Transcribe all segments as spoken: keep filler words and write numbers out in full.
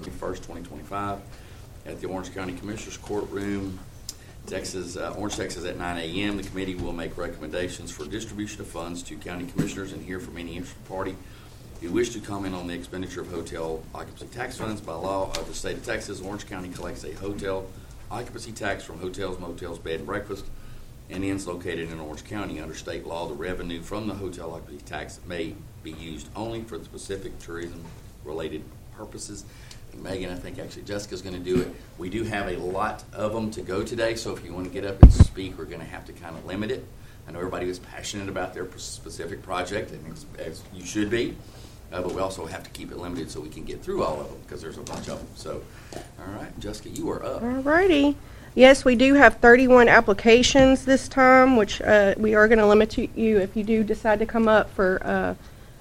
twenty-first, twenty twenty-five, at the Orange County Commissioners Courtroom, Texas, uh, Orange, Texas, at nine a.m. The committee will make recommendations for distribution of funds to county commissioners and hear from any interested party who wish to comment on the expenditure of hotel occupancy tax funds. By law of the state of Texas, Orange County collects a hotel occupancy tax from hotels, motels, bed and breakfast, and inns located in Orange County. Under state law, the revenue from the hotel occupancy tax may be used only for the specific tourism-related purposes. And Megan, I think actually Jessica's going to do it. We do have a lot of them to go today, so if you want to get up and speak, we're going to have to kind of limit it. I know everybody was passionate about their specific project, and as, as you should be, uh, but we also have to keep it limited so we can get through all of them because there's a bunch of them. So, all right, Jessica, you are up. All righty. Yes, we do have thirty-one applications this time, which uh, we are going to limit to you if you do decide to come up for uh,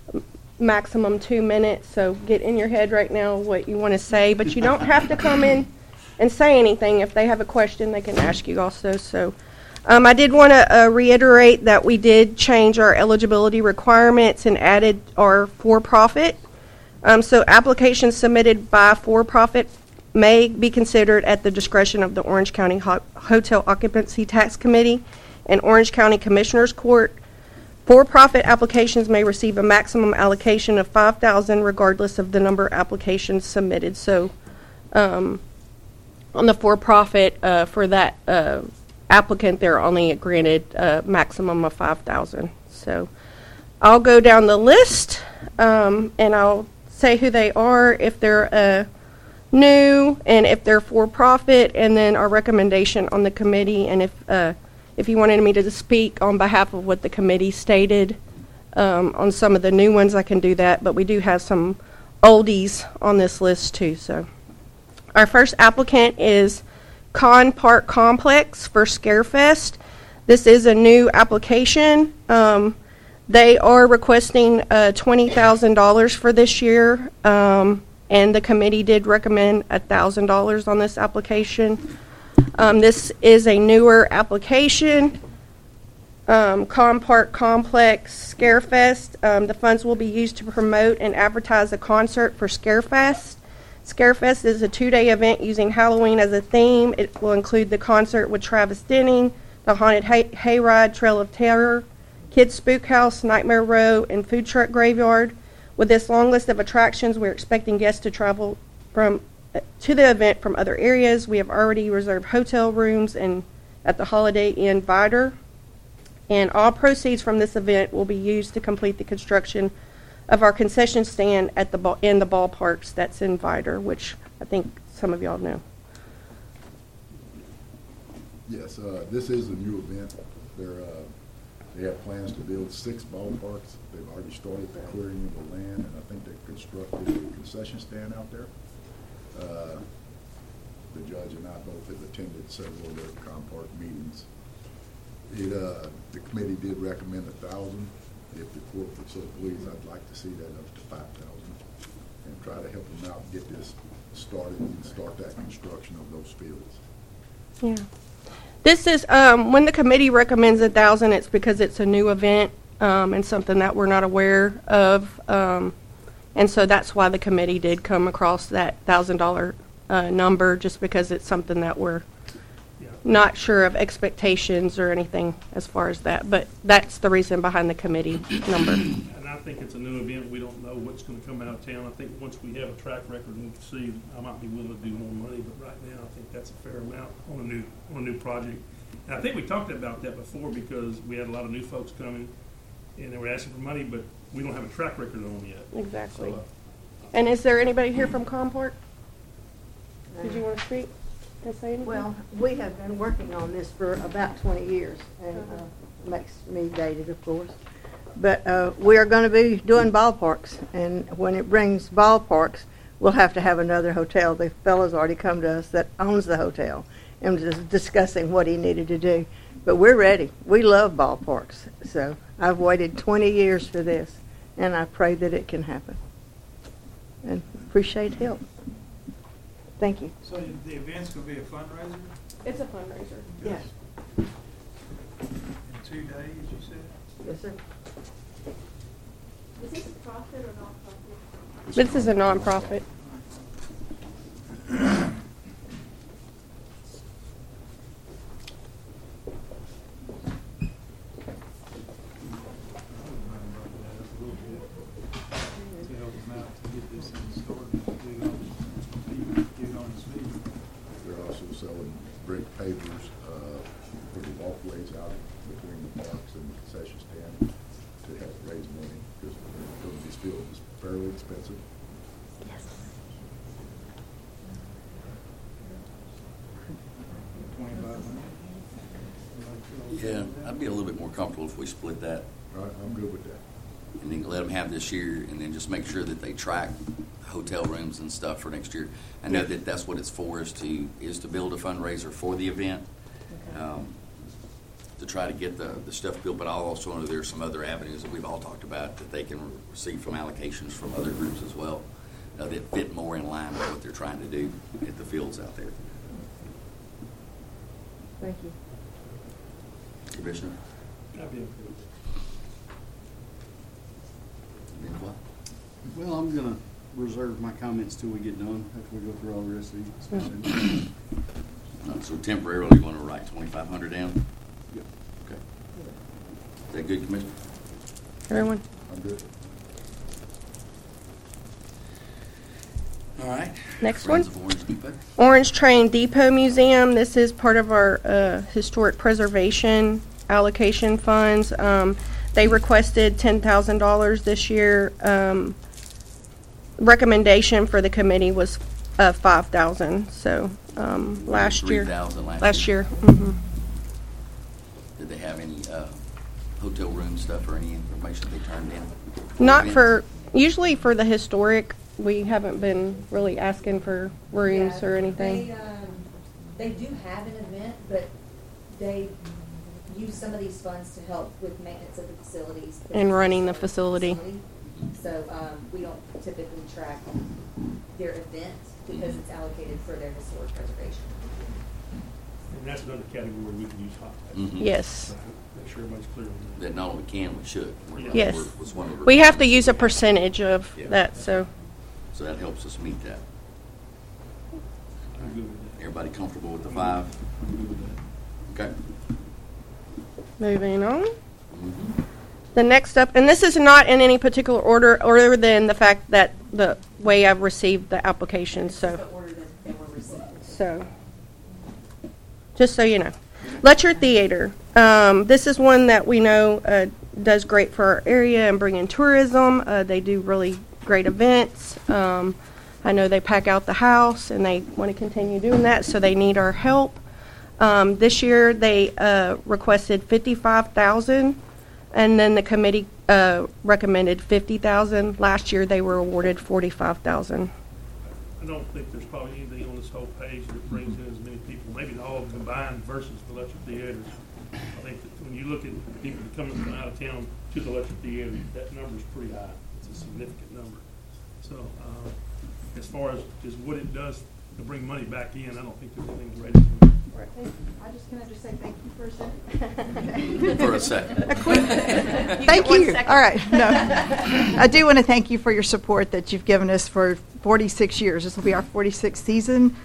maximum two minutes. So get in your head right now what you want to say, but you don't have to come in and say anything. If they have a question, they can ask you also. So um, I did want to uh, reiterate that we did change our eligibility requirements and added our for-profit. Um, so applications submitted by for-profit may be considered at the discretion of the Orange County Ho- Hotel Occupancy Tax Committee and Orange County Commissioners Court. For-profit applications may receive a maximum allocation of five thousand dollars regardless of the number of applications submitted. So um, on the for-profit, uh, for that uh, applicant, they're only granted a maximum of five thousand dollars. So I'll go down the list um, and I'll say who they are, if they're uh, new, and if they're for-profit, and then our recommendation on the committee. And if uh, if you wanted me to speak on behalf of what the committee stated um, on some of the new ones, I can do that. But we do have some oldies on this list too. So our first applicant is Con Park Complex for Scarefest. This is a new application. Um, they are requesting uh, twenty thousand dollars for this year. Um, And the committee did recommend one thousand dollars on this application. Um, this is a newer application. Um, Con Park Complex Scarefest. Um, the funds will be used to promote and advertise a concert for Scarefest. Scarefest is a two-day event using Halloween as a theme. It will include the concert with Travis Denning, the Haunted hay- Hayride, Trail of Terror, Kids Spook House, Nightmare Row, and Food Truck Graveyard. With this long list of attractions, we're expecting guests to travel from uh, to the event from other areas. We have already reserved hotel rooms and at the Holiday Inn Vidor. And all proceeds from this event will be used to complete the construction of our concession stand at the ball, in the ballparks that's in Vidor, which I think some of y'all know. Yes, uh, this is a new event. They're uh, They have plans to build six ballparks. They've already started the clearing of the land, and I think they've constructed a concession stand out there. Uh, the judge and I both have attended several of their Compark meetings. It, uh, the committee did recommend a thousand. If the court would so please, I'd like to see that up to five thousand, and try to help them out and get this started and start that construction of those fields. Yeah. This is, um, when the committee recommends a thousand, it's because it's a new event um, and something that we're not aware of. Um, and so that's why the committee did come across that thousand dollar uh, number, just because it's something that we're Yeah. not sure of expectations or anything as far as that. But that's the reason behind the committee number. And I think it's a new event. We don't know what's going to come out of town. I think once we have a track record and we can see, I might be willing to do more money. But right now, I think that's a fair amount on a new on a new project. And I think we talked about that before because we had a lot of new folks coming and they were asking for money, but we don't have a track record on them yet. Exactly. So, uh, And is there anybody here from Comport? Did you want to speak and say anything? Well, we have been working on this for about twenty years, and uh, makes me dated, of course. But uh, we are going to be doing ballparks, and when it brings ballparks, we'll have to have another hotel. The fellow's already come to us that owns the hotel and was discussing what he needed to do. But we're ready. We love ballparks. So I've waited twenty years for this, and I pray that it can happen. And appreciate help. Thank you. So the event's going to be a fundraiser It's a fundraiser. Yes. in two days, you said? Yes, sir. Is this a profit or non-profit? This is a nonprofit. pavers, uh, for the walkways out between the parks and the concession stand to help raise money, because building these fields is fairly expensive. Twenty-five hundred. Yeah, I'd be a little bit more comfortable if we split that All right, I'm good with that. and then let them have this year, and then just make sure that they track hotel rooms and stuff for next year. I know that that's what it's for, is to, is to build a fundraiser for the event, um, to try to get the, the stuff built, but I also know there's some other avenues that we've all talked about that they can receive from allocations from other groups as well, uh, that fit more in line with what they're trying to do at the fields out there. Thank you. Commissioner? I'd be okay with it. Any what? Well, I'm gonna reserve my comments till we get done, after we go through all the rest of these. Uh, So temporarily, you want to write twenty-five hundred down? Yep. Okay. Is that good, Commissioner? Everyone? I'm good. All right. Next Friends one. of Orange Depot. Orange Train Depot Museum. This is part of our uh, historic preservation allocation funds. Um, they requested ten thousand dollars this year. Um, recommendation for the committee was uh, five thousand dollars. So um, last year. three thousand last, Last year. year. hmm Did they have any uh, hotel room stuff or any information they turned in? Not events? for, usually for the historic, we haven't been really asking for rooms Yeah, or anything. They, um, they do have an event, but they use some of these funds to help with maintenance of the facilities. And running the facility. So, um, we don't typically track their events because it's allocated for their historic preservation. And that's another category we can use hot. Mhm. Yes. So, Make sure everybody's clear on that. That not only can, we should. We're- Yes. we're- was one of the We have to requirements use a that we have. percentage of Yeah. that, so. So that helps us meet that. I'm good with that. Everybody comfortable with the five? I'm good with that. Okay. Moving on. Mhm. The next up, and this is not in any particular order, other than the fact that the way I've received the application, so, The order that they were received. so, just so you know. Lecture Theater. Um, this is one that we know uh, does great for our area and bring in tourism. Uh, they do really great events. Um, I know they pack out the house, and they want to continue doing that, so they need our help. Um, this year, they uh, requested fifty-five thousand dollars. And then the committee uh, recommended fifty thousand dollars. Last year, they were awarded forty-five thousand dollars. I don't think there's probably anything on this whole page that brings in as many people, maybe all combined versus the Lecture Theater. I think that when you look at people coming from out of town to the Lecture Theater, that number's pretty high. It's a significant number. So, uh, as far as, as what it does to bring money back in, I don't think there's anything greater than that. I just, can I just say thank you for a second? For a second. Thank you. All right. No, I do want to thank you for your support that you've given us for forty-six years. This will be our forty-sixth season.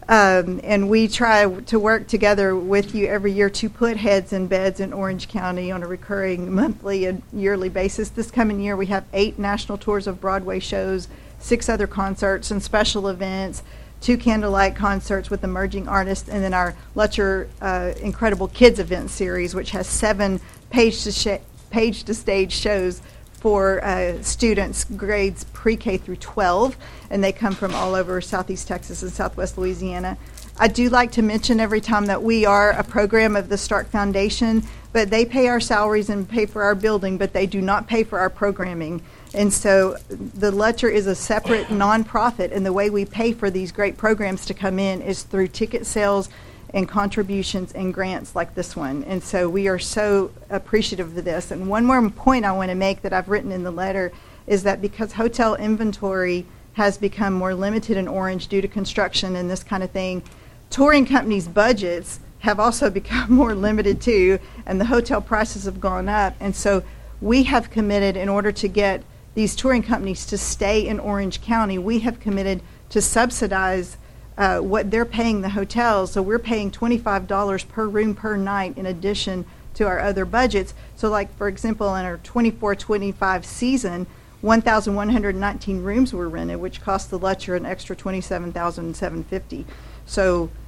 Um, and we try to work together with you every year to put heads in beds in Orange County on a recurring monthly and yearly basis. This coming year, we have eight national tours of Broadway shows, six other concerts and special events, two candlelight concerts with emerging artists, and then our Letcher uh, Incredible Kids event series, which has seven page to sh- page to stage shows for uh, students grades pre-K through twelve, and they come from all over Southeast Texas and Southwest Louisiana. I do like to mention every time that we are a program of the Stark Foundation, but they pay our salaries and pay for our building, but they do not pay for our programming. And so the Letcher is a separate nonprofit, and the way we pay for these great programs to come in is through ticket sales and contributions and grants like this one. And so we are so appreciative of this. And one more point I want to make that I've written in the letter is that because hotel inventory has become more limited in Orange due to construction and this kind of thing, touring companies' budgets have also become more limited too, and the hotel prices have gone up. And so we have committed, in order to get these touring companies to stay in Orange County, we have committed to subsidize uh, what they're paying the hotels. So we're paying twenty-five dollars per room per night in addition to our other budgets. So like, for example, in our twenty-four twenty-five season, one thousand one hundred nineteen rooms were rented, which cost the Letcher an extra twenty-seven thousand seven hundred fifty dollars. So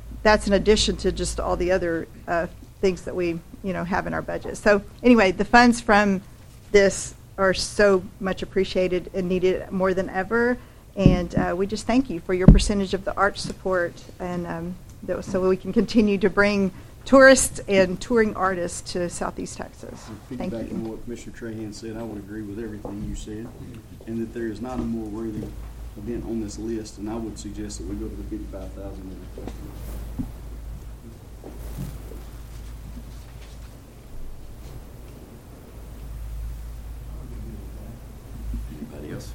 that's in addition to just all the other uh, things that we, you know, have in our budget. So anyway, the funds from this are so much appreciated and needed more than ever. And uh, we just thank you for your percentage of the arts support, and um, that, so we can continue to bring tourists and touring artists to Southeast Texas. Thank Piggybacking on you. what Mister Trahan said, I would agree with everything you said, and that there is not a more worthy event on this list, and I would suggest that we go to the fifty-five thousand dollars. Anybody else?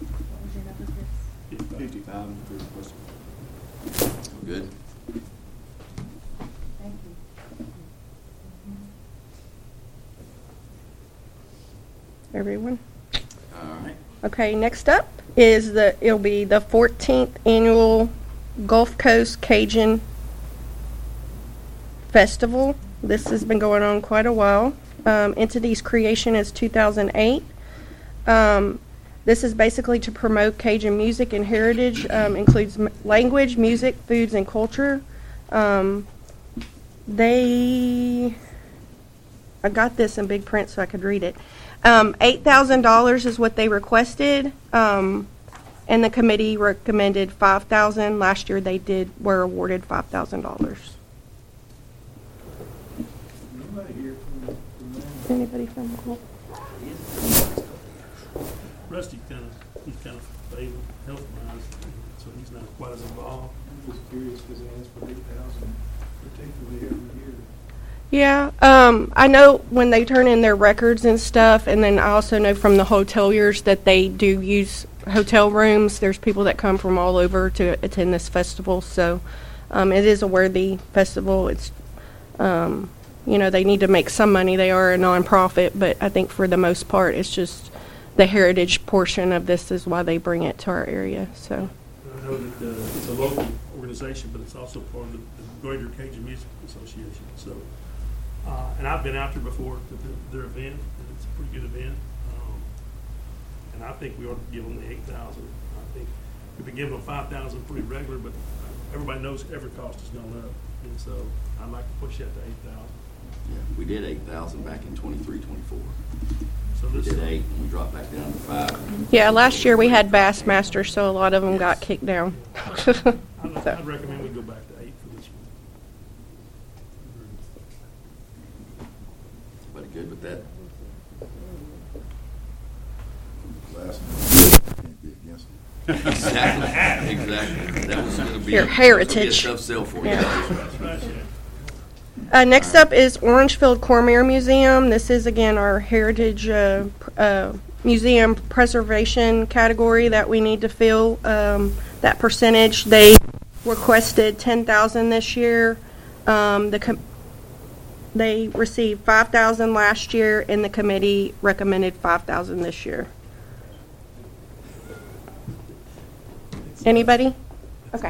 fifty-five for the question. Good. Thank you. Everyone? All right. Okay, next up is the, it'll be the fourteenth Annual Gulf Coast Cajun Festival. This has been going on quite a while. Um, entity's creation is two thousand eight. Um, this is basically to promote Cajun music and heritage. Um, includes m- language, music, foods, and culture. Um, they, I got this in big print so I could read it. Um, eight thousand dollars is what they requested, um, and the committee recommended five thousand dollars. Last year they did were awarded five thousand dollars. Nobody here from, from there? Anybody from? Rusty kind of, he's kind of stable health-wise, so he's not quite as involved. I'm just curious because they asked for eight thousand particularly every year. Yeah, um, I know when they turn in their records and stuff, and then I also know from the hoteliers that they do use hotel rooms. There's people that come from all over to attend this festival, so um, it is a worthy festival. It's, um, you know, they need to make some money. They are a nonprofit, but I think for the most part, it's just the heritage portion of this is why they bring it to our area. So. I know that uh, it's a local organization, but it's also part of the, the Greater Cajun Music Association. So, uh, and I've been out there before to the, their event, and it's a pretty good event. Um, and I think we ought to give them the eight thousand. I think we've been giving them five thousand pretty regular, but everybody knows every cost has gone up, and so I'd like to push that to eight thousand. Yeah, we did eight thousand back in twenty-three, twenty-four. So We this did eight, and we dropped back down to five. Yeah, last year we had Bassmaster, so a lot of them got kicked down. I'd, So. I'd recommend we go back to eight for this one. Everybody good with that? Last one, can't be against it. Exactly, exactly. That was gonna be. Your a- heritage. That was gonna be a tough sell for you. Yeah. Right, yeah. Uh, next up is Orangefield Cormier Museum. This is again our heritage uh, pr- uh, museum preservation category that we need to fill. Um, that percentage they requested ten thousand this year. Um, the com- they received five thousand last year, and the committee recommended five thousand this year. Anybody? Okay.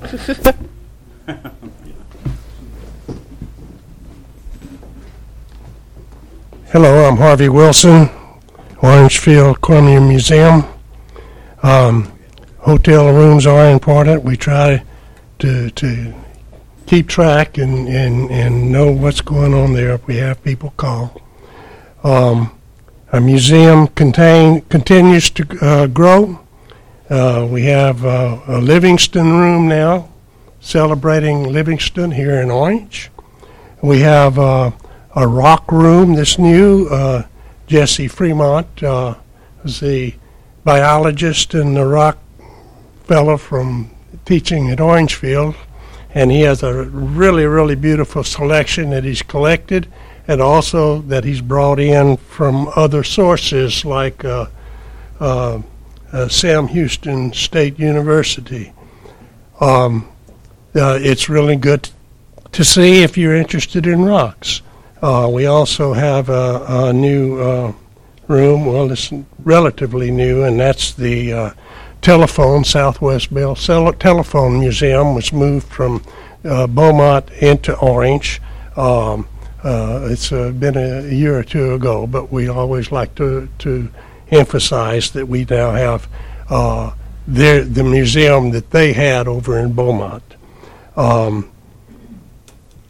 Hello, I'm Harvey Wilson, Orangefield Cormier Museum. Um, hotel rooms are important. We try to to keep track and, and, and know what's going on there if we have people call. Um, our museum contain, continues to uh, grow. Uh, we have uh, a Livingston room now, celebrating Livingston here in Orange. We have uh, a rock room that's new. Uh, Jesse Fremont uh, is the biologist and the rock fellow from teaching at Orangefield, and he has a really, really beautiful selection that he's collected, and also that he's brought in from other sources like uh, uh, uh, Sam Houston State University. Um, uh, it's really good to see if you're interested in rocks. Uh, we also have a, a new uh, room, well, it's relatively new, and that's the uh, telephone, Southwest Bell Cell- Telephone Museum was moved from uh, Beaumont into Orange. Um, uh, it's uh, been a year or two ago, but we always like to, to emphasize that we now have uh, their, the museum that they had over in Beaumont. Um,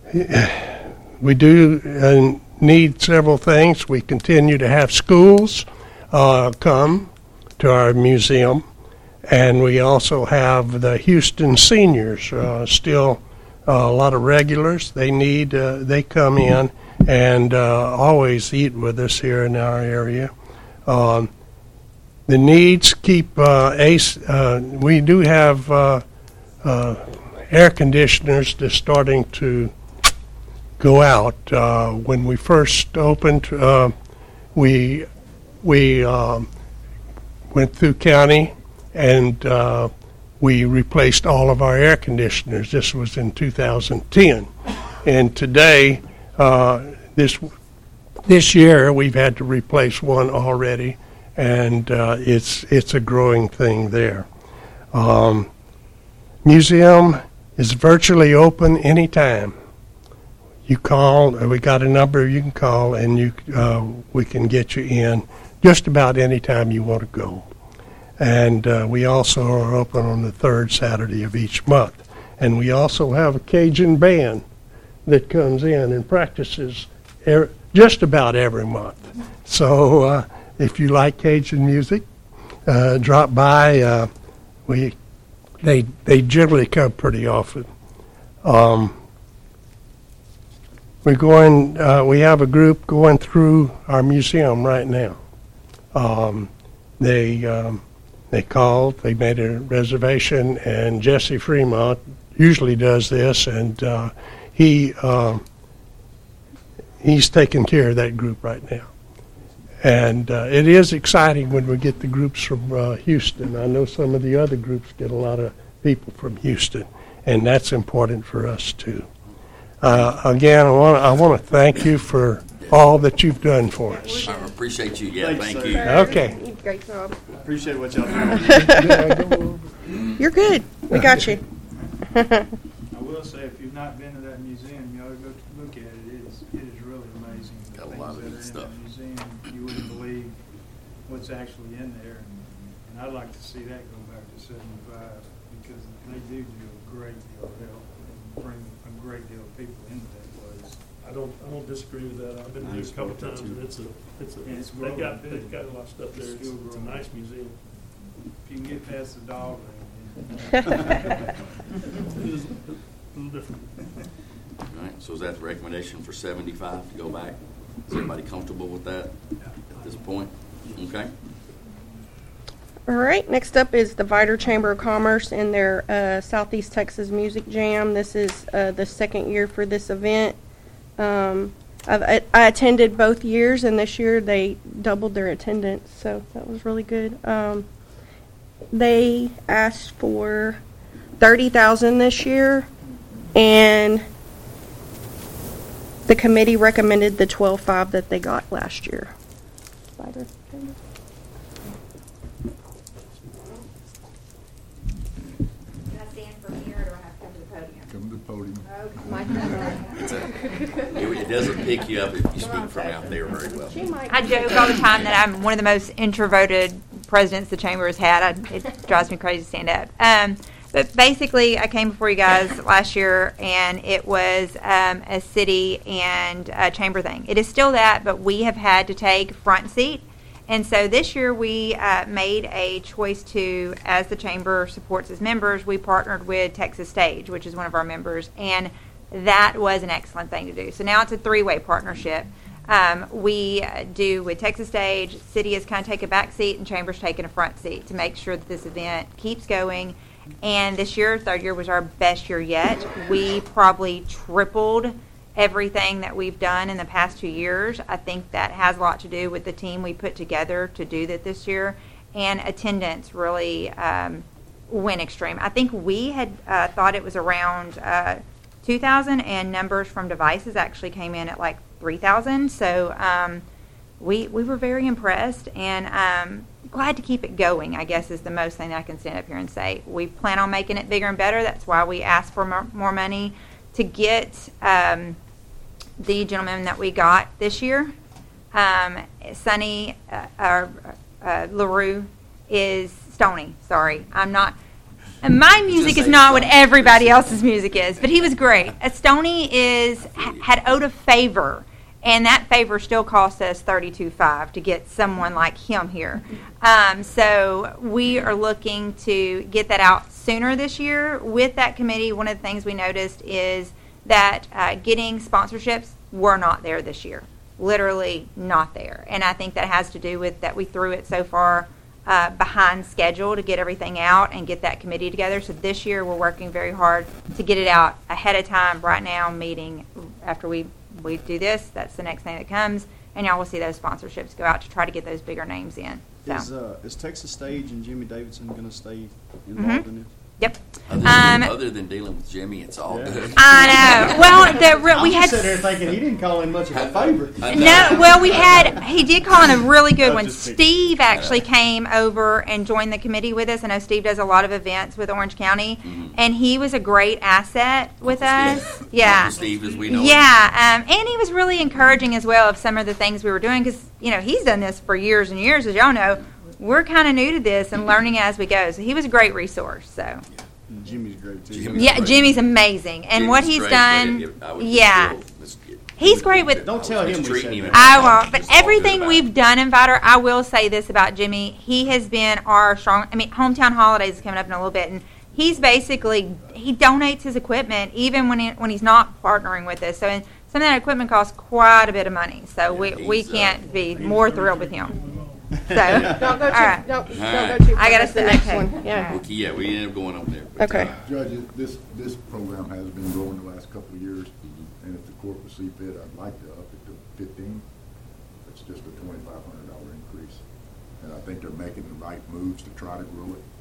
we do uh, need several things. We continue to have schools uh, come to our museum, and we also have the Houston seniors, uh, still uh, a lot of regulars. They need, uh, they come in and uh, always eat with us here in our area. Um, the needs keep uh, ace. Uh, we do have uh, uh, air conditioners that's starting to go out. Uh, when we first opened, uh, we we um, went through county and uh, we replaced all of our air conditioners. This was in two thousand ten, and today, uh, this this year, we've had to replace one already, and uh, it's it's a growing thing there. Um, museum is virtually open anytime. You call, we got a number you can call, and you uh, we can get you in just about any time you want to go. And uh, we also are open on the third Saturday of each month. And we also have a Cajun band that comes in and practices er- just about every month. So uh, if you like Cajun music, uh, drop by. Uh, we they they generally come pretty often. Um, We're going. Uh, we have a group going through our museum right now. Um, they um, they called. They made a reservation, and Jesse Fremont usually does this, and uh, he um, he's taking care of that group right now. And uh, it is exciting when we get the groups from uh, Houston. I know some of the other groups get a lot of people from Houston, and that's important for us too. Uh, again, I want I want to thank you for all that you've done for us. I appreciate you. Yeah, Thanks, thank sir. you. Okay. You did a great job. Appreciate what y'all do. You're good. We got you. I will say, if you've not been to that museum, you ought to go look at it. It is, it is really amazing. The Got a things lot of that good are in stuff. that museum, you wouldn't believe what's actually in there. And I'd like to see that go back to seventy-five, because they do do a great deal of help and bring a great deal of people into that place. I don't, I don't disagree with that. I've been there a couple times, and it's a, it's a, And it's they've got, growing. they've got a lot of stuff there. It's It's, still it's a growing. nice museum. If you can get past the dog ring, It is a little different. All right, so is that the recommendation for seventy-five to go back? Is everybody comfortable with that at this point? Okay. All right, next up is the Vider Chamber of Commerce and their uh, Southeast Texas Music Jam. This is uh, the second year for this event. Um, I've, I, I attended both years, and this year they doubled their attendance, so that was really good. Um, they asked for thirty thousand dollars this year, and the committee recommended the twelve five that they got last year. Vider Chamber. Can I stand from here, or do I have to come to the podium? Come to the podium. It's a, it, it doesn't pick you up if you speak from out there very well. She might I joke all the time that I'm one of the most introverted presidents the chamber has had. I, it drives me crazy to stand up. Um, but basically, I came before you guys last year, and it was um, a city and a chamber thing. It is still that, but we have had to take front seat. And so this year we uh, made a choice to, as the chamber supports its members, we partnered with Texas Stage, which is one of our members, and that was an excellent thing to do. So now it's a three-way partnership. Um, we uh, do with Texas Stage, City has kind of taken a back seat, and Chamber's taken a front seat to make sure that this event keeps going. And this year, third year, was our best year yet. We probably tripled everything that we've done in the past two years. I think that has a lot to do with the team we put together to do that this year. And attendance really um, went extreme. I think we had uh, thought it was around uh, two thousand, and numbers from devices actually came in at like three thousand. So um, we we were very impressed, and um, glad to keep it going, I guess, is the most thing I can stand up here and say. We plan on making it bigger and better. That's why we asked for more, more money to get um, the gentleman that we got this year. Um, Sonny uh, uh, uh, LaRue is Stoney. Sorry, I'm not. And my music Just is say not what something. everybody else's music is, but he was great. Uh, Stoney is ha- had owed a favor, and that favor still cost us thirty-two five to get someone like him here. Um, so we are looking to get that out sooner this year. With that committee, one of the things we noticed is that uh, getting sponsorships were not there this year, literally not there, and I think that has to do with that we threw it so far Uh, behind schedule to get everything out and get that committee together. So this year we're working very hard to get it out ahead of time. Right now, meeting after we, we do this, that's the next thing that comes, and y'all will see those sponsorships go out to try to get those bigger names in. So. Is, uh, is Texas Stage and Jimmy Davidson going to stay involved Mhm. in this? Yep. Other than, Um, other than dealing with Jimmy, it's all Yeah. good. I know. Well, the, re- we I'm had just sitting there thinking he didn't call in much of a favor. I No, well, we had, he did call in a really good I'm one. just picking. Steve actually came over and joined the committee with us. I know Steve does a lot of events with Orange County, Mhm. and he was a great asset with Uncle us. Steve. Yeah. Uncle Steve, as we know him. Yeah, um, and he was really encouraging as well of some of the things we were doing because, you know, he's done this for years and years, as y'all know. We're kind of new to this and learning as we go. So he was a great resource, so. And Jimmy's great too. Jimmy's Yeah, great. Jimmy's amazing. And what Jimmy's he's great, done, but it- I would just yeah. feel mis- He's great with- Don't tell him we mistreating said him that. in I that won't. way. But Just all good everything about we've it. done in Vider, I will say this about Jimmy. He has been our strong. I mean, Hometown Holidays is coming up in a little bit, and he's basically he donates his equipment even when he, when he's not partnering with us. So and some of that equipment costs quite a bit of money. So we we he's, uh, can't be more thrilled with him. So Don't go too, all right. don't, don't All go too far. I gotta That's the say- next okay. one, yeah. Okay, yeah, we ended up going over there. but, Okay. uh, Judge, this, this program has been growing the last couple of years, and if the court would see fit, I'd like to up it to fifteen. It's just a twenty-five hundred dollar increase. And I think they're making the right moves to try to grow it.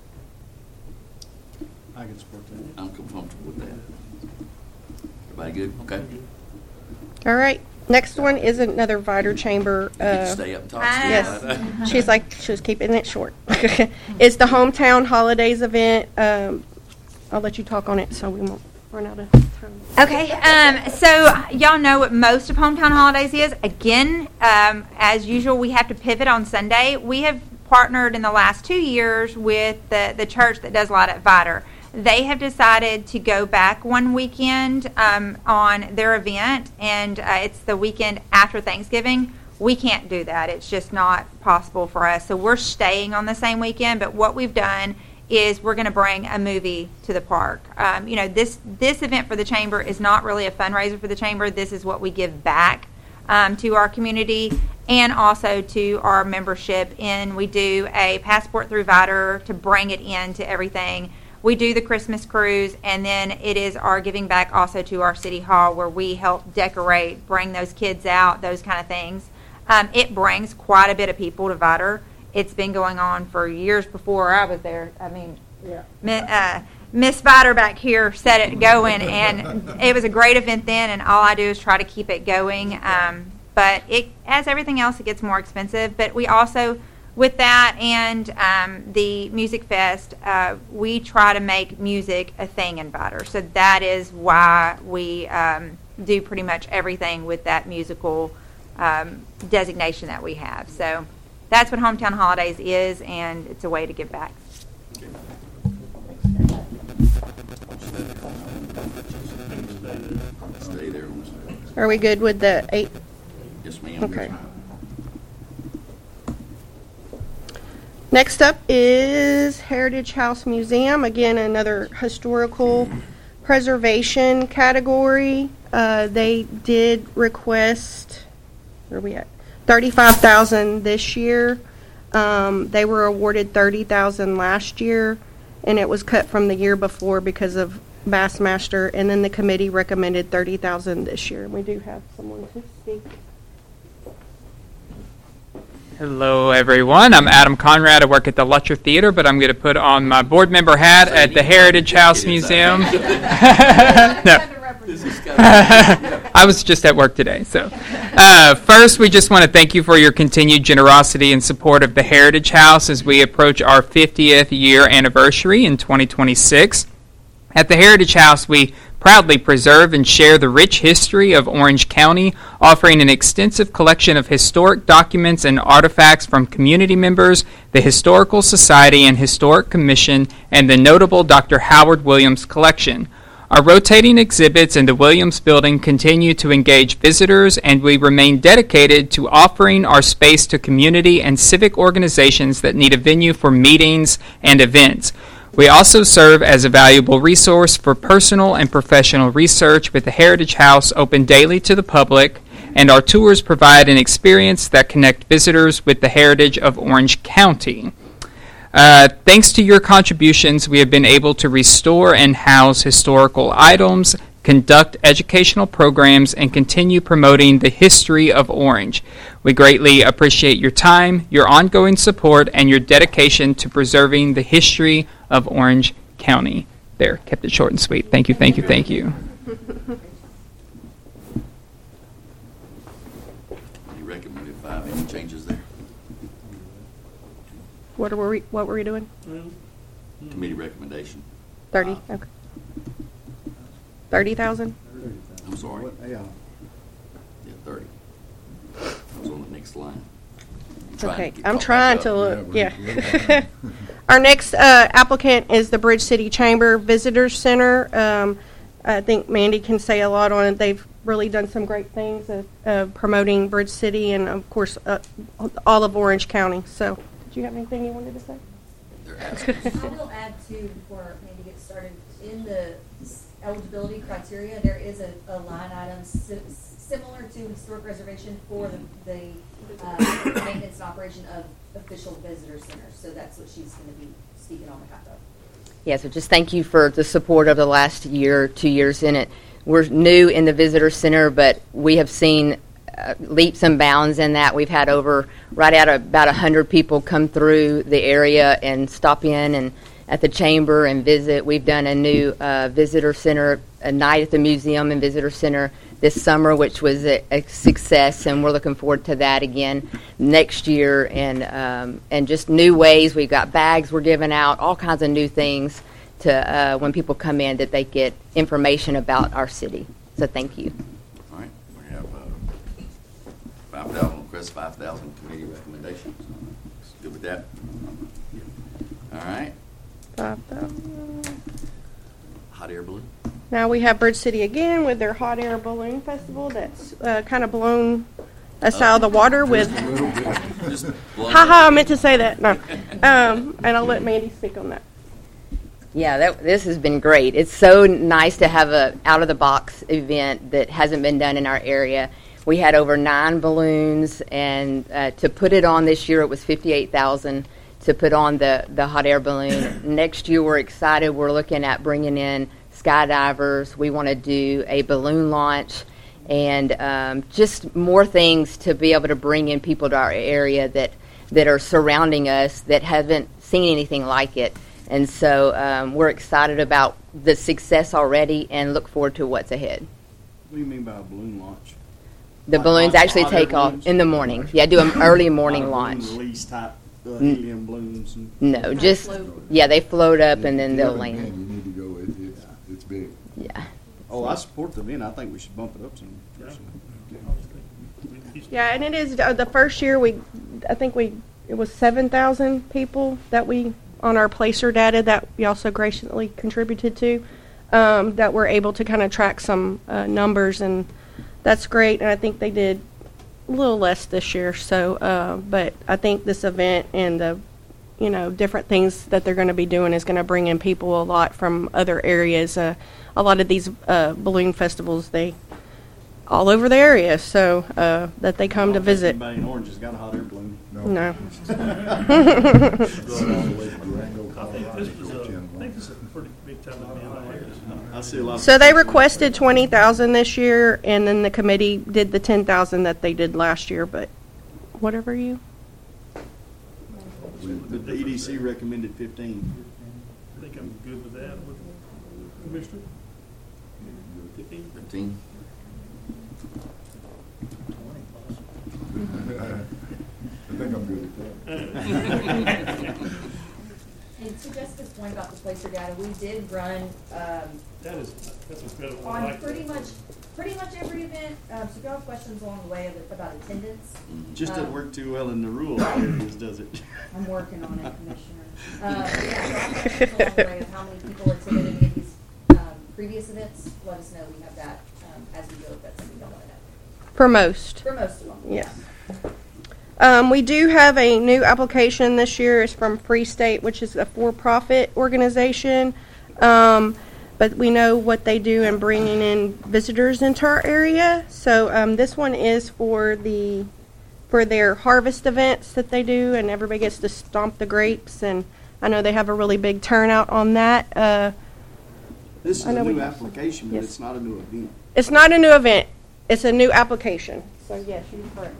I can support that. I'm comfortable with that. Everybody good? Okay. All right, next one is another Vider Chamber. You get to uh, stay up and talk. Yes. still. She's like, she's keeping it short. It's the Hometown Holidays event. Um, I'll let you talk on it so we won't run out of time. Okay, um, so y'all know what most of Hometown Holidays is. Again, um, as usual, we have to pivot on Sunday. We have partnered in the last two years with the, the church that does Light at Vider. They have decided to go back one weekend um, on their event, and uh, it's the weekend after Thanksgiving. We can't do that. It's just not possible for us. So we're staying on the same weekend, but what we've done is we're going to bring a movie to the park. Um, you know, this this event for the Chamber is not really a fundraiser for the Chamber. This is what we give back um, to our community and also to our membership. And we do a passport through Vider to bring it into everything. We do the Christmas cruise, and then it is our giving back also to our city hall where we help decorate, bring those kids out, those kind of things. Um, it brings quite a bit of people to Vider. It's been going on for years before I was there. I mean, Yeah. Mi- uh, Miss Vider back here set it going, and it was a great event then, and all I do is try to keep it going. Um, but it, as everything else, it gets more expensive. But we also, with that and um, the Music Fest, uh, we try to make music a thing in Vider. So that is why we um, do pretty much everything with that musical um, designation that we have. So that's what Hometown Holidays is, and it's a way to give back. Stay there. Are we good with the eight? Yes, ma'am. Okay. Next up is Heritage House Museum. Again, another historical preservation category. Uh, they did request, where are we at? thirty-five thousand this year. Um, they were awarded thirty thousand last year, and it was cut from the year before because of Bassmaster. And then the committee recommended thirty thousand this year. We do have someone to speak. Hello, everyone. I'm Adam Conrad. I work at the Lutcher Theater, but I'm going to put on my board member hat at the Heritage House Museum. No. I was just at work today. So, uh, first, we just want to thank you for your continued generosity and support of the Heritage House as we approach our fiftieth year anniversary in twenty twenty-six. At the Heritage House, we proudly preserve and share the rich history of Orange County, offering an extensive collection of historic documents and artifacts from community members, the Historical Society and Historic Commission, and the notable Doctor Howard Williams collection. Our rotating exhibits in the Williams Building continue to engage visitors, and we remain dedicated to offering our space to community and civic organizations that need a venue for meetings and events. We also serve as a valuable resource for personal and professional research, with the Heritage House open daily to the public, and our tours provide an experience that connect visitors with the heritage of Orange County. Uh, thanks to your contributions, we have been able to restore and house historical items, conduct educational programs, and continue promoting the history of Orange. We greatly appreciate your time, your ongoing support, and your dedication to preserving the history of Orange County. There, kept it short and sweet. Thank you, thank you, thank you. You recommended five. Any changes there? What were we, what were we doing? Committee recommendation. thirty, okay. thirty thousand? I'm sorry. What- Yeah. Yeah, thirty. I was on the next line. It's trying okay. to get I'm caught trying back to up. look, Yeah, yeah. we're- Our next uh, applicant is the Bridge City Chamber Visitors Center. Um, I think Mandy can say a lot on it. They've really done some great things of uh, promoting Bridge City and, of course, uh, all of Orange County. So, did you have anything you wanted to say? They're absent. I will add too, before Mandy gets started, in the s- eligibility criteria, there is a, a line item si- similar to historic reservation for the, the uh, maintenance and operation of official visitor centers. So that's what she's going to be speaking on behalf of. Yeah, so just thank you for the support of the last year, two years in it. We're new in the visitor center, but we have seen uh, leaps and bounds in that. We've had over, right at about one hundred people come through the area and stop in and at the chamber and visit. We've done a new uh, visitor center, a night at the museum and visitor center this summer, which was a, a success, and we're looking forward to that again next year. And um, and just new ways. We've got bags we're giving out, all kinds of new things to uh, when people come in that they get information about our city. So thank you. All right, we have uh, five thousand requests, five thousand committee recommendations. Good with that? All right, Five thousand. hot air balloon. Now we have Bridge City again with their hot air balloon festival that's uh, kind of blown us out of the water with. Just a little bit. Just blow Ha ha! I it. meant to say that. No, um, and I'll let Mandy speak on that. Yeah, that, this has been great. It's so nice to have a out-of-the-box event that hasn't been done in our area. We had over nine balloons, and uh, to put it on this year, it was fifty-eight thousand dollars to put on the, the hot air balloon. Next year, we're excited. We're looking at bringing in skydivers. We want to do a balloon launch and um, just more things to be able to bring in people to our area that, that are surrounding us that haven't seen anything like it. And so um, we're excited about the success already and look forward to what's ahead. What do you mean by a balloon launch? The Like balloons launch actually hot air take off balloons? in the morning. Yeah, do an early morning Not a balloon launch. Release type uh, N- helium balloons. And No, just, yeah, they float up and then If you they'll have an event, land. You need to go, it, it's, it's big. Yeah. oh, I support the event. I think we should bump it up some. Yeah, and it is uh, the first year we, I think we, it was seven thousand people that we, on our placer data that we also graciously contributed to, um, that we're able to kind of track some uh, numbers, and that's great. And I think they did a little less this year. So, uh, but I think this event and the, you know, different things that they're going to be doing is going to bring in people a lot from other areas. Uh, a lot of these uh, balloon festivals, they all over the area, so uh, that they come to visit. Anybody in Orange has got a hot air balloon. No. Durango, I think Colorado, this was a, Channel I think this is a pretty big time event. I like this. I see a lot. So of they requested twenty thousand this year, and then the committee did the ten thousand that they did last year. But whatever you, But the E D C recommended fifteen. I think I'm good with that. With Commissioner? Fifteen? Fifteen. I think I'm good with that. And to Jessica's point about the placer data, we did run, um, That is, that's incredible. I on like pretty that. much, pretty much every event, um, so if y'all have questions along the way of- about attendance. Just doesn't um, work too well in the rural areas, does it? I'm working on it, Commissioner. Uh, yeah, so I'll have questions along the way of how many people attended any of these, um, previous events, let us know, we have that, um, as we go, if that's something y'all want to know. For most. For most of them. Yes. Um, we do have a new application this year. It's from Free State, which is a for-profit organization. Um, but we know what they do in bringing in visitors into our area. So um, this one is for the for their harvest events that they do, and everybody gets to stomp the grapes. And I know they have a really big turnout on that. Uh, This is I know a we new have- application, but yes. it's not a new event. it's not a new event. It's a new application. So yes, you're correct.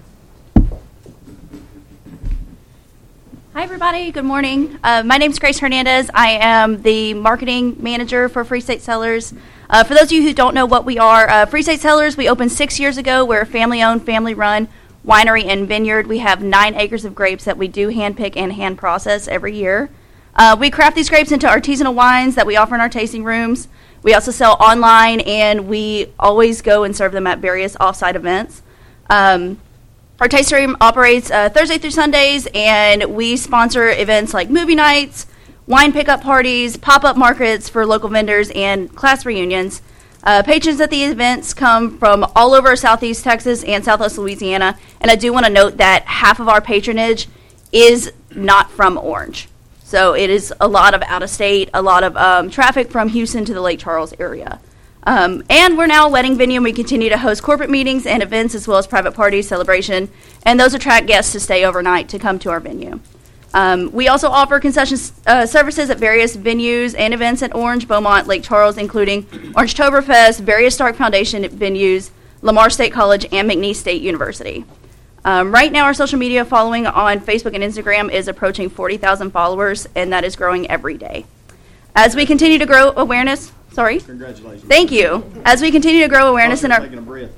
Hi, everybody. Good morning. Uh, my name is Grace Hernandez. I am the marketing manager for Free State Cellars. Uh, for those of you who don't know what we are, uh, Free State Cellars, we opened six years ago. We're a family-owned, family-run winery and vineyard. We have nine acres of grapes that we do hand-pick and hand-process every year. Uh, we craft these grapes into artisanal wines that we offer in our tasting rooms. We also sell online, and we always go and serve them at various off-site events. Um, Our tasting room operates uh, Thursday through Sundays, and we sponsor events like movie nights, wine pickup parties, pop-up markets for local vendors, and class reunions. Uh, patrons at the events come from all over Southeast Texas and Southwest Louisiana, and I do want to note that half of our patronage is not from Orange. So it is a lot of out-of-state, a lot of um, traffic from Houston to the Lake Charles area. Um, and we're now a wedding venue, and we continue to host corporate meetings and events as well as private parties, celebration, and those attract guests to stay overnight to come to our venue. Um, we also offer concession uh, services at various venues and events at Orange, Beaumont, Lake Charles, including Orangetoberfest, various Stark Foundation venues, Lamar State College, and McNeese State University. Um, right now, our social media following on Facebook and Instagram is approaching forty thousand followers, and that is growing every day. As we continue to grow awareness, sorry? Congratulations. Thank you. As we continue to grow awareness in our... Taking a breath.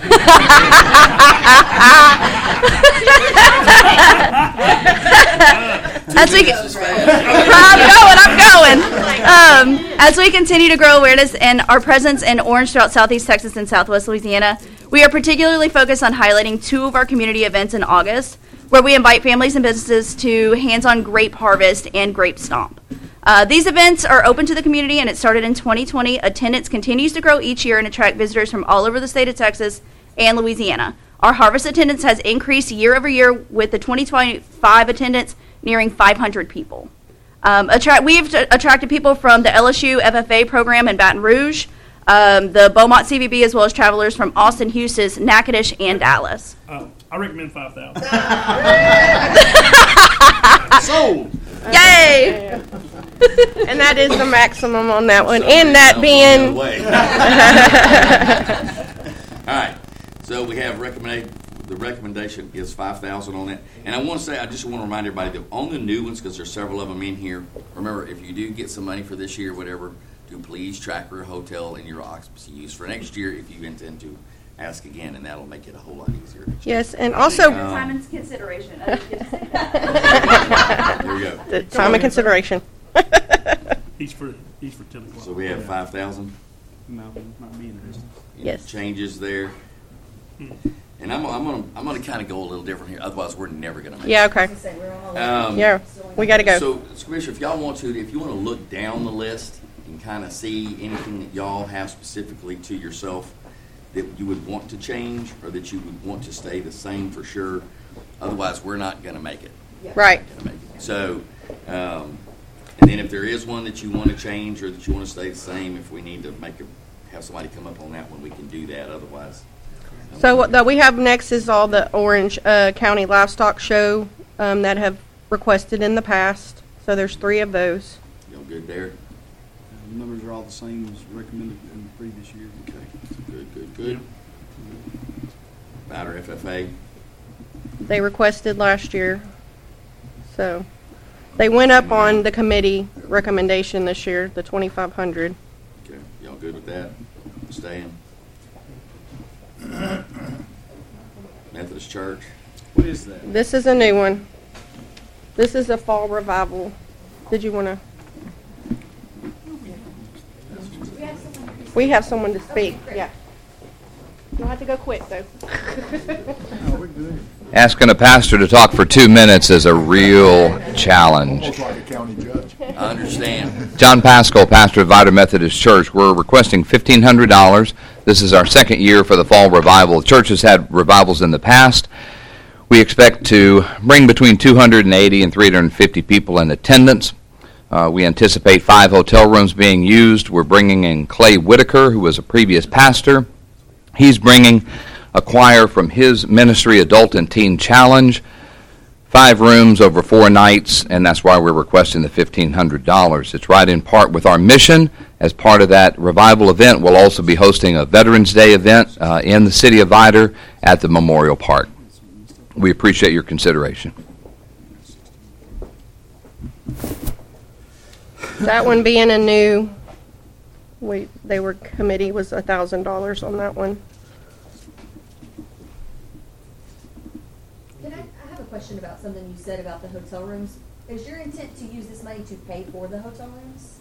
As we, I'm going, I'm going. Um, as we continue to grow awareness and our presence in Orange throughout Southeast Texas and Southwest Louisiana, we are particularly focused on highlighting two of our community events in August, where we invite families and businesses to hands-on grape harvest and grape stomp. Uh, these events are open to the community, and it started in twenty twenty. Attendance continues to grow each year and attract visitors from all over the state of Texas and Louisiana. Our harvest attendance has increased year over year, with the twenty twenty-five attendance nearing five hundred people. Um, attract, we've t- attracted people from the L S U F F A program in Baton Rouge, um, the Beaumont C V B, as well as travelers from Austin, Houston, Natchitoches, and Dallas. Uh, I recommend five thousand. Sold. Yay! And that is the maximum on that one. And that being, All right, so we have recommended, the recommendation is five thousand on that. And I want to say, I just want to remind everybody that on the new ones, because there's several of them in here, remember, if you do get some money for this year, whatever, do please track your hotel and your occupancy use for next year if you intend to ask again, and that'll make it a whole lot easier. yes, and also Um, Time and consideration. I didn't get to say that. There we go. the time and consideration. He's for, he's for ten o'clock. So we have five thousand No, not me interested. Yes. changes there. And I'm, I'm gonna, I'm gonna kind of go a little different here, otherwise we're never gonna make it. Yeah, I okay. was gonna say, we're all Um, Yeah, we got to go. So, Commissioner, if y'all want to, if you want to look down the list and kind of see anything that y'all have specifically to yourself that you would want to change or that you would want to stay the same for sure, otherwise we're not going to make it. Right. Gonna make it. So, um, and then if there is one that you want to change or that you want to stay the same, if we need to make a, have somebody come up on that one, we can do that. Otherwise, So what that we have next is all the Orange uh, County Livestock Show um, that have requested in the past. So there's three of those. y'all good there? The numbers are all the same as recommended in the previous year. Okay. Good, good, good. Batter F F A. They requested last year. So they went up on the committee recommendation this year, the twenty-five hundred. Okay, y'all good with that? Staying. Methodist Church. What is that? This is a new one. This is a fall revival. Did you want to? We have someone to speak, yeah. You'll have to go quick, though. Asking a pastor to talk for two minutes is a real challenge. Almost like a county judge. I understand. John Pascal, pastor of Vidor Methodist Church. We're requesting fifteen hundred dollars. This is our second year for the fall revival. The church has had revivals in the past. We expect to bring between two hundred eighty and three hundred fifty people in attendance. Uh, we anticipate five hotel rooms being used. We're bringing in Clay Whitaker, who was a previous pastor. He's bringing a choir from his ministry, Adult and Teen Challenge. Five rooms over four nights, and that's why we're requesting the fifteen hundred dollars. It's right in part with our mission. As part of that revival event, we'll also be hosting a Veterans Day event uh, in the city of Vidor at the Memorial Park. We appreciate your consideration. That one being a new, we, they were, committee was a thousand dollars on that one. Can I, I have a question about something you said about the hotel rooms. Is your intent to use this money to pay for the hotel rooms?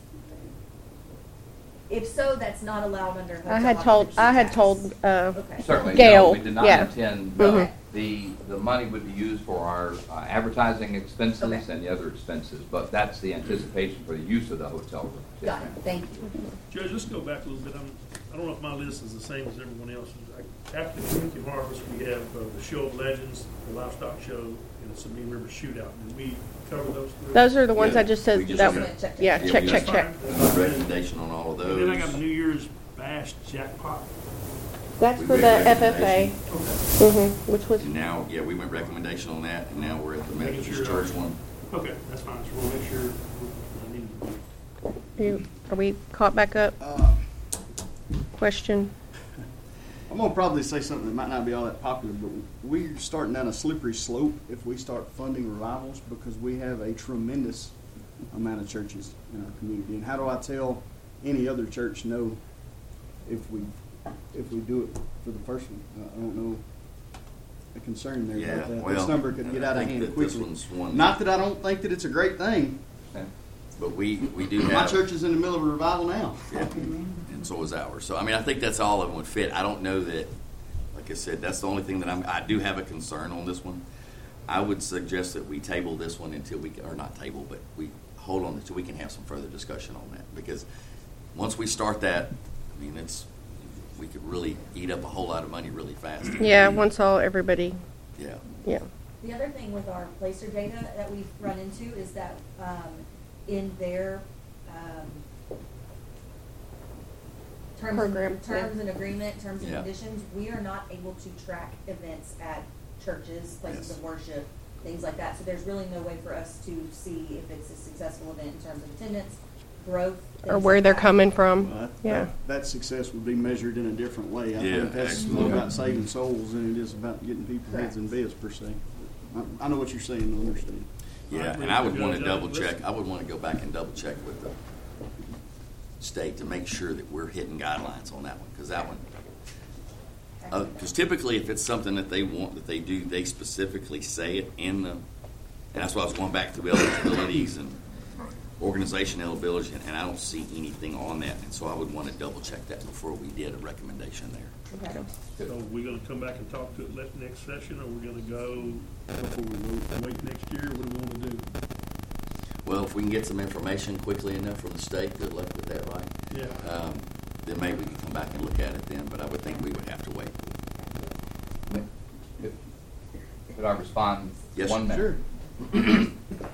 If so, that's not allowed under hotel I had told, occupancy I had tax. told, uh, Okay. Certainly, Gail, no, we did not yeah. intend, Mhm. the, the money would be used for our uh, advertising expenses Okay. and the other expenses, but that's the anticipation for the use of the hotel room. Yes, Got it, ma'am. thank you. Judge, let's go back a little bit. I'm, I don't know if my list is the same as everyone else's. I- After the Pumpkin Harvest, we have uh, the Show of Legends, the Livestock Show, and the Sabine River Shootout. Did we cover those three? those are the ones Yeah, I just we said, just that, said- yeah, Yeah, check, we check, just- check. Fine. Recommendation on all of And then I got those. the New Year's Bash Jackpot. That's We for the made F F A, Okay. mm-hmm, which was, And now, yeah, we went recommendation on that, and now we're at the Making Methodist sure- Church one. Okay, that's fine. So we'll make sure I need to. you, are we caught back up? Uh, Question? I'm gonna probably say something that might not be all that popular, but we're starting down a slippery slope if we start funding revivals because we have a tremendous amount of churches in our community. And how do I tell any other church no if we if we do it for the first one? I don't know the concern there Yeah, about that. well, this number could get I out of think hand that this quickly. one's one- Not that I don't think that it's a great thing. But we, we do have. My church is in the middle of a revival now. Yeah, and so is ours. So, I mean, I think that's all of them would fit. I don't know that, like I said, that's the only thing that I'm, I do have a concern on this one. I would suggest that we table this one until we, or not table, but we hold on until we can have some further discussion on that. Because once we start that, I mean, it's, we could really eat up a whole lot of money really fast. Yeah, once all, everybody, Yeah. yeah. The other thing with our placer data that we've run into is that um, in their um, terms, Program, and, terms yeah. and agreement, terms and Yeah. conditions, we are not able to track events at churches, places Yes. of worship, things like that. So there's really no way for us to see if it's a successful event in terms of attendance, growth, Or things where like they're that. coming from, Well, that, yeah. that, that success would be measured in a different way. I Yeah, think that's more absolutely. about saving souls than it is about getting people's heads in beds per se. I, I know what you're saying, I understand. Yeah, and I would want to double check, I would want to go back and double check with the state to make sure that we're hitting guidelines on that one, because that one, because typically if it's something that they want, that they do, they specifically say it in the, and that's why I was going back to the eligibilities and organization eligibility, and I don't see anything on that, and so I would want to double check that before we did a recommendation there. Okay. So we're gonna come back and talk to it let next session, or we're gonna go before we wait, wait next year? What do we wanna do? Well, if we can get some information quickly enough from the state, good luck with that, right? Yeah. Um, then maybe we can come back and look at it then, but I would think we would have to wait. Could I respond? Yes, One minute. Sure.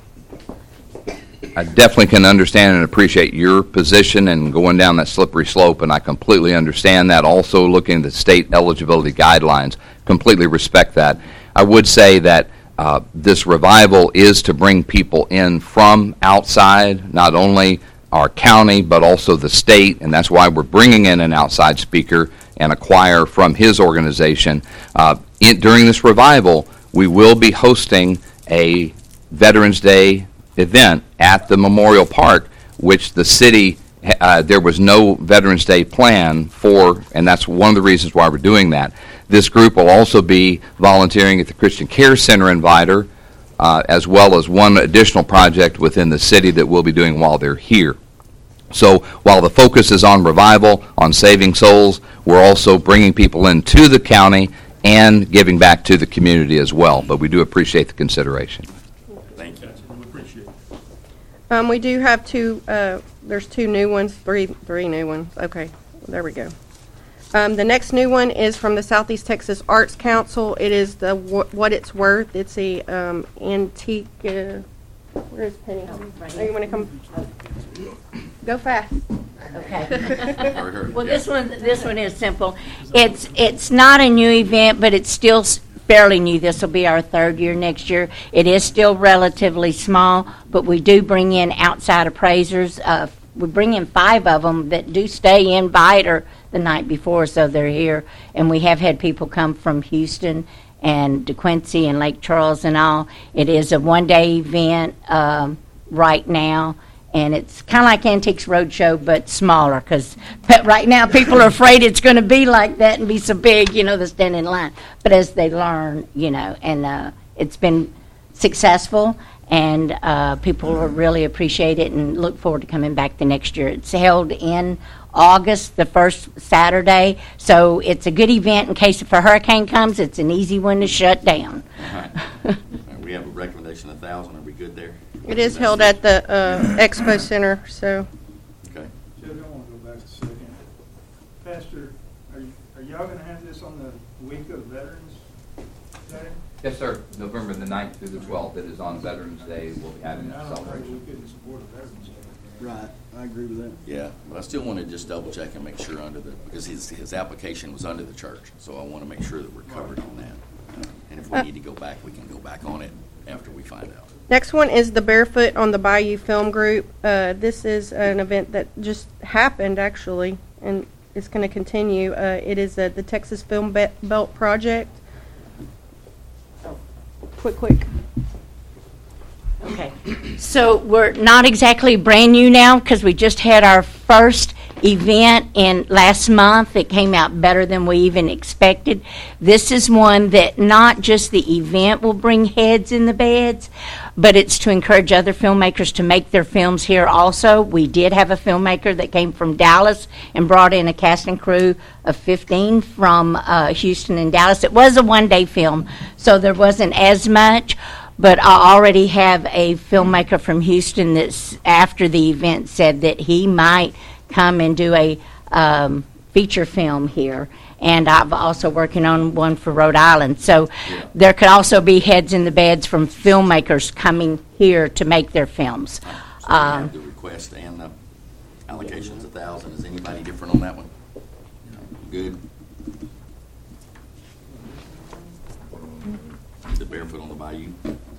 I definitely can understand and appreciate your position and going down that slippery slope, and I completely understand that. Also, looking at the state eligibility guidelines, completely respect that. I would say that uh, this revival is to bring people in from outside, not only our county, but also the state, and that's why we're bringing in an outside speaker and a choir from his organization. Uh, in, during this revival, we will be hosting a Veterans Day event at the Memorial Park, which the city, uh, there was no Veterans Day plan for, and that's one of the reasons why we're doing that. This group will also be volunteering at the Christian Care Center in Vidor, uh, as well as one additional project within the city that we'll be doing while they're here. So while the focus is on revival, on saving souls, we're also bringing people into the county and giving back to the community as well. But we do appreciate the consideration. Thank you. We appreciate it. Um, we do have two, uh, there's two new ones, three, three new ones. Okay, there we go. Um, the next new one is from the Southeast Texas Arts Council. It is the Wh- What It's Worth. It's a um, antique, uh, where is Penny? Oh, you want to come? Go fast. Okay. Well, this one, this one is simple. It's it's not a new event, but it's still s- fairly new. This will be our third year next year. It is still relatively small, but we do bring in outside appraisers. Uh, we bring in five of them that do stay in Biter the night before, so they're here. And we have had people come from Houston and DeQuincy and Lake Charles and all. It is a one-day event um, right now. And it's kind of like Antiques Roadshow, but smaller, because right now people are afraid it's going to be like that and be so big, you know, they stand in line. But as they learn, you know, and uh, it's been successful, and uh, people will really appreciate it and look forward to coming back the next year. It's held in August, the first Saturday, so it's a good event in case if a hurricane comes, it's an easy one to shut down. All right. And we have a recommendation of one thousand. Are we good there? It is held at the uh, Expo Center, so. Okay. Judge, I want to go back a second. Pastor, are you, are y'all going to have this on the week of Veterans Day? Yes, sir. November the ninth through the twelfth. It is on Veterans Day. We'll be having I a don't know if celebration. we couldn't support a Veterans Day. Right, I agree with that. Yeah, but I still want to just double check and make sure under the, because his, his application was under the church, so I want to make sure that we're covered on that. Uh, And if we Uh, need to go back, we can go back on it after we find out. Next one is the Barefoot on the Bayou Film Group. Uh, this is an event that just happened, actually, and it's going to continue. Uh, it is uh, the Texas Film Be- Belt Project. Quick, quick. Okay. So we're not exactly brand new now because we just had our first event in last month. It came out better than we even expected. This is one that not just the event will bring heads in the beds, but it's to encourage other filmmakers to make their films here also. We did have a filmmaker that came from Dallas and brought in a cast and crew of fifteen from uh, Houston and Dallas. It was a one-day film, so there wasn't as much. But I already have a filmmaker from Houston that's after the event said that he might come and do a um, feature film here. And I'm also working on one for Rhode Island. So Yeah. there could also be heads in the beds from filmmakers coming here to make their films. So we Um, have the request and the allocation's a thousand. Is anybody different on that one? Good. The Barefoot on the Bayou.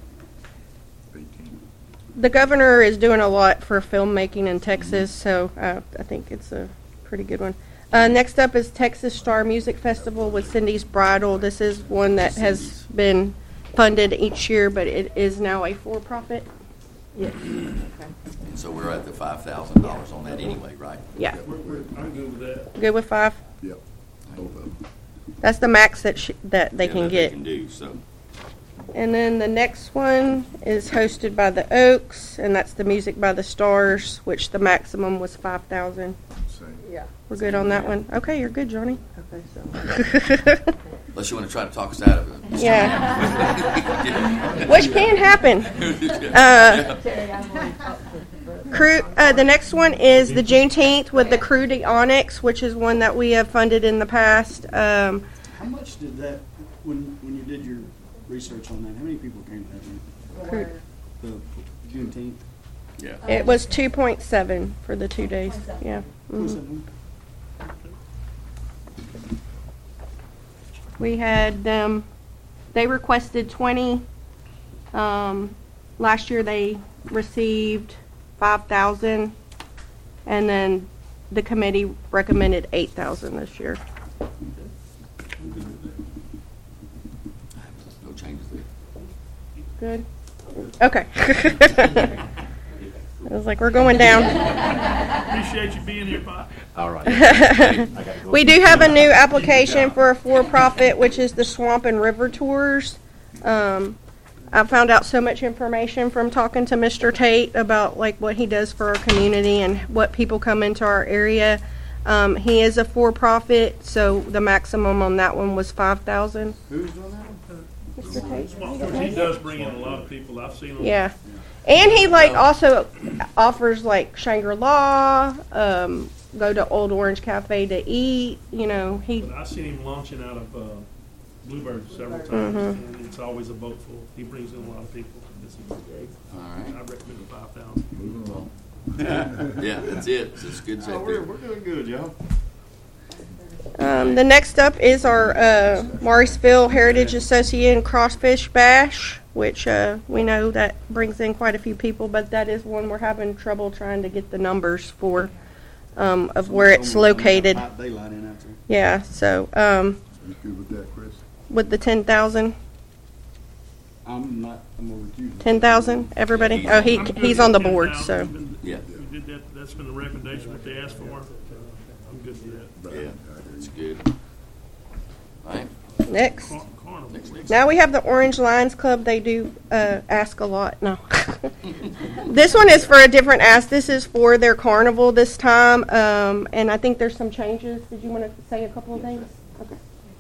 The governor is doing a lot for filmmaking in Texas, so uh, I think it's a pretty good one. Uh, next up is Texas Star Music Festival with Cindy's Bridal. This is one that has been funded each year, but it is now a for-profit. Yes. And so we're at the five thousand dollars on that anyway, right? Yeah. We're, we're, I'm good with that. Good with five? Yep, both of them. That's the max that sh- that they Yeah, can that get. They can do, so. And then the next one is hosted by the Oaks, and that's the Music by the Stars, which the maximum was five thousand. Same. Yeah. We're good on that one. Okay, you're good, Johnny. Okay, so. Unless you want to try to talk us out of it. Yeah. Which can happen. Uh, Crew. Uh, the next one is the Juneteenth with the Crew de Onyx, which is one that we have funded in the past. Um, How much did that, when, when you did your research on that, how many people came to that meeting? Crew- The Juneteenth? Yeah. It was two point seven for the two days. Yeah. Mhm. We had them, they requested twenty. Um, last year they received five thousand. And then the committee recommended eight thousand this year. No changes there. Good? Okay. I was like, we're going down. Appreciate you being here, Bob. All right. We do have a new application for a for-profit, which is the Swamp and River Tours. Um, I found out so much information from talking to Mister Tate about like what he does for our community and what people come into our area. Um, he is a for-profit, so the maximum on that one was five thousand. Who's doing that? Mister Tate. He does bring in a lot of people. I've seen him. Yeah, and he like also offers like Shangri-La, um, go to Old Orange Cafe to eat. You know, he. But I've seen him launching out of uh, Bluebird several times, Mhm. and it's always a boat full. He brings in a lot of people. This is great. All right. I recommend the five thousand. Moving along. Yeah, that's it. It's good. Oh, we're, we're doing good, y'all. Um, the next up is our uh, Mauriceville Heritage Association Crawfish Bash, which uh, we know that brings in quite a few people, but that is one we're having trouble trying to get the numbers for um, of where it's located. Daylight in out there. Yeah, so um, You good with that, Chris? with the ten thousand, I'm not. I'm over you. ten thousand, everybody. Oh, he I'm good he's with on the ten board, thousand. so We've been- Yeah. We did that. That's been the recommendation what they asked for. I'm good with that. Yeah, that's good. All right. next. Car- Carnival. Next, next. Now we have the Orange Lions Club. They do uh, ask a lot. No. This one is for a different ask. This is for their carnival this time. Um, and I think there's some changes. Did you want to say a couple of things? Okay.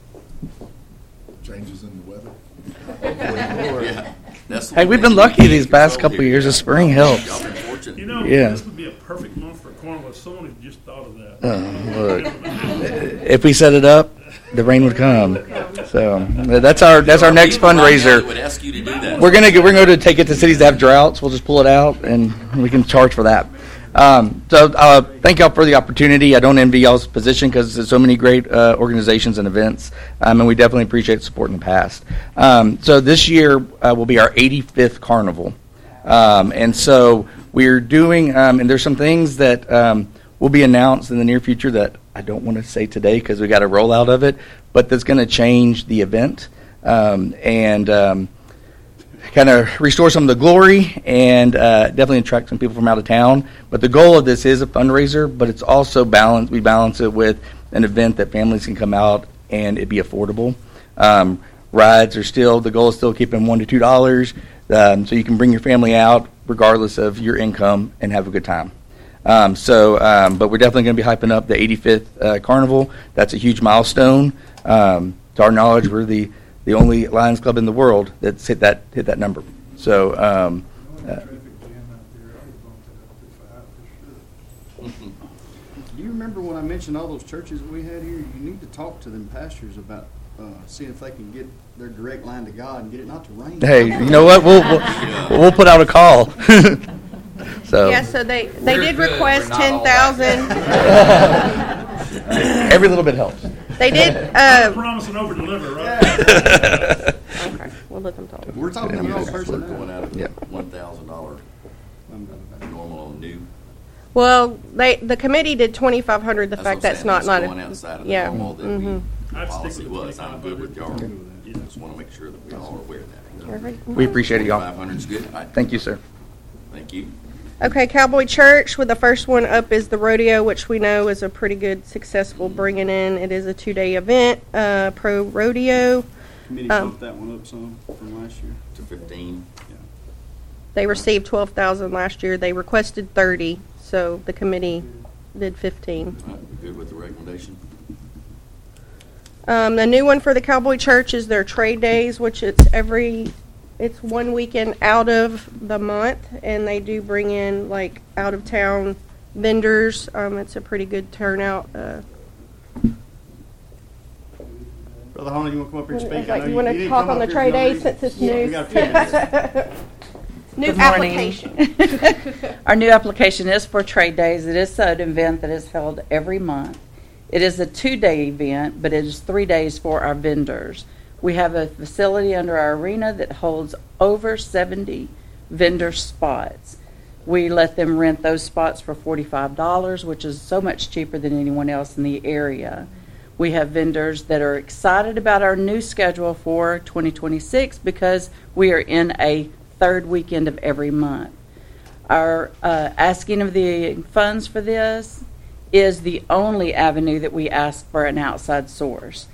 Changes in the weather? Yeah. That's the Hey, one we've thing been you lucky can't these past control couple here. years. The spring helps. Y'all been fortunate. You know, Yeah. this would be a perfect month for Carnival if someone had just thought of that. Oh, look. If we set it up, the rain would come. So that's our that's our next People right now fundraiser. would ask you to do that. We're gonna get, we're going to take it to cities that have droughts. We'll just pull it out and we can charge for that. Um, so uh, thank y'all for the opportunity. I don't envy y'all's position because there's so many great uh, organizations and events, um, and we definitely appreciate support in the past. Um, so this year uh, will be our eighty-fifth carnival, um, and so we're doing. Um, and there's some things that um, will be announced in the near future that I don't want to say today because we got a rollout of it, but that's going to change the event um, and. Um, kind of restore some of the glory and uh, definitely attract some people from out of town. But the goal of this is a fundraiser, but it's also balanced. We balance it with an event that families can come out and it be affordable. Um, rides are still, the goal is still keeping one to two dollars, um, so you can bring your family out regardless of your income and have a good time. Um, so, um, but we're definitely going to be hyping up the eighty-fifth uh, carnival. That's a huge milestone. Um, to our knowledge, we're the the only Lions Club in the world that's hit that hit that number. So, um, uh, Do you remember when I mentioned all those churches that we had here? You need to talk to them pastors about uh, seeing if they can get their direct line to God and get it not to rain. hey, you know what? We'll we'll, we'll put out a call. So Yeah, so they, they We're did good. request We're not ten all thousand. every little bit helps. They did, I'm uh, promising over deliver, right? okay, we'll let them talk. We're talking to the wrong person Going now. out of Yeah. one thousand dollar normal on new. Well, they, the committee did twenty-five hundred, the That's fact what I'm that's saying. not, It's not going a, outside of the yeah. normal that mhm. we I'd stick policy with was. I'm good with y'all. Yeah. Just want to make sure that we all are aware of that. All right. We appreciate it, y'all. Five hundred is good. All right. Thank you, sir. Thank you. Okay, Cowboy Church, with the first one up is the rodeo, which we know is a pretty good, successful bringing in. It is a two-day event, uh, pro rodeo. Committee Um, bumped that one up some from last year. To fifteen. They received twelve thousand last year. They requested thirty, so the committee did fifteen. All right. We're good with the recommendation. Um, the new one for the Cowboy Church is their trade days, which it's every, it's one weekend out of the month, and they do bring in like out of town vendors. Um, it's a pretty good turnout. Uh, Brother Holly, you want to come up here and speak? I like know you want to didn't talk come on the up here trade for no days reason. since it's Yeah, new. we got a few minutes. New Good morning. application. Our new application is for Trade Days. It is an event that is held every month. It is a two-day event, but it is three days for our vendors. We have a facility under our arena that holds over seventy vendor spots. We let them rent those spots for forty-five dollars, which is so much cheaper than anyone else in the area. We have vendors that are excited about our new schedule for twenty twenty-six because we are in a third weekend of every month. Our uh, asking of the funds for this is the only avenue that we ask for an outside source.